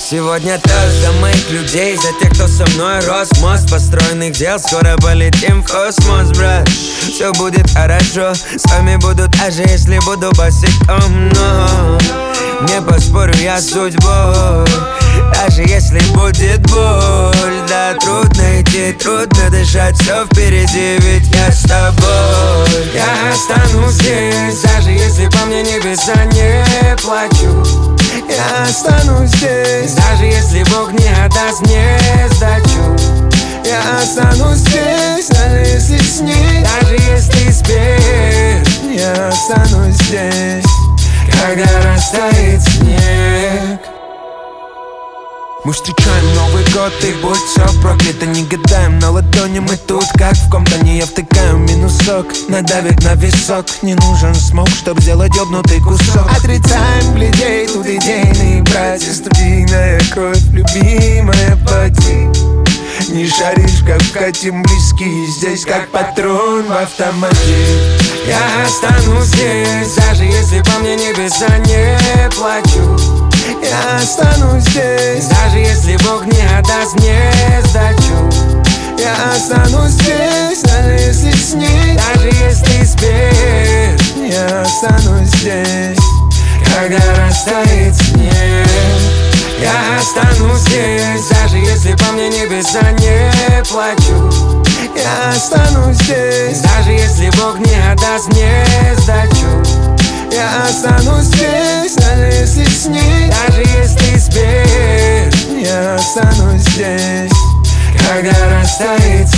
Сегодня тост за моих людей, за тех, кто со мной рос. Мост построенных дел, скоро полетим в космос, брат. Все будет хорошо, с вами буду даже если буду босиком. Но не поспорю я с судьбой, даже если будет боль. Да, трудно идти, трудно дышать, все впереди, ведь я с тобой. Я останусь здесь, даже если по мне небеса не плачут. Я останусь здесь, даже если Бог не отдаст мне сдачу. Я останусь здесь, даже если снег, даже если спишь. Я останусь здесь, когда растает снег. Мы встречаем Новый год, и будь все проклято. Не гадаем на ладони, мы тут как в компании. Я втыкаю минусок, надавит на висок. Не нужен смог, чтоб сделать ёбнутый кусок. Отрицаем людей, тут идейные братья. Студийная кровь, любимая поди. Не шаришь, как вкатим близкие. Здесь как патрон в автомате. Я останусь здесь, даже если по мне небеса не плачут. Я останусь здесь, даже если Бог не отдаст мне сдачу. Я останусь здесь, даже если снег, даже если спишь. Я останусь здесь, когда растает снег. Я останусь здесь, даже если по мне небеса не плачут. Я останусь здесь, даже если Бог не отдаст мне сдачу. Я останусь здесь, даже если снег, даже если спишь. Я останусь здесь, когда растает